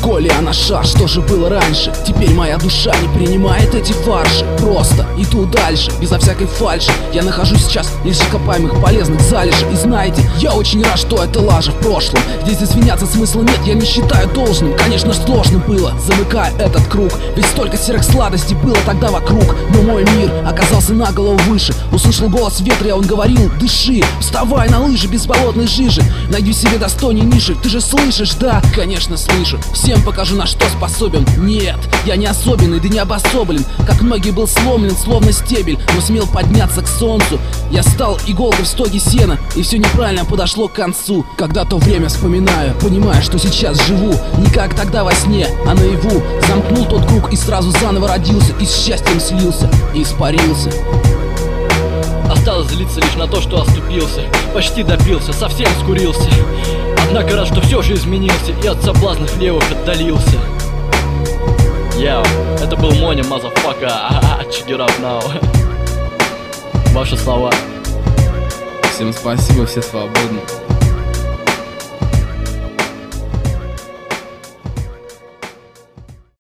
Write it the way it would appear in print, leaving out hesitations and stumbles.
Коли она шар, что же было раньше? Теперь моя душа не принимает эти фарши. Просто иду дальше, безо всякой фальши. Я нахожусь сейчас лишь ископаемых полезных залежей. И знаете, я очень рад, что это лажа в прошлом. Здесь извиняться смысла нет, я не считаю должным. Конечно, сложно было, замыкая этот круг. Ведь столько серых сладостей было тогда вокруг. Но мой мир оказался на голову выше. Услышал голос ветра, и он говорил: дыши, вставай на лыжи без болотной жижи. Найди себе достойней ниши. Ты же слышишь, да? Конечно слышу. Всем покажу, на что способен. Нет, я не особенный, да не обособлен. Как многие был сломлен, словно стебель, но смел подняться к солнцу. Я стал иголкой в стоге сена, и все неправильно подошло к концу. Когда то время вспоминаю, понимаю, что сейчас живу не как тогда во сне, а наяву. Замкнул тот круг и сразу заново родился, и с счастьем слился, и испарился. Осталось злиться лишь на то, что оступился. Почти допился, совсем скурился. Однако рад, что все же изменился и от соблазнов левых отдалился. Йоу, это был Моня, мазафака. Check it out now. Ваши слова. Всем спасибо, все свободны.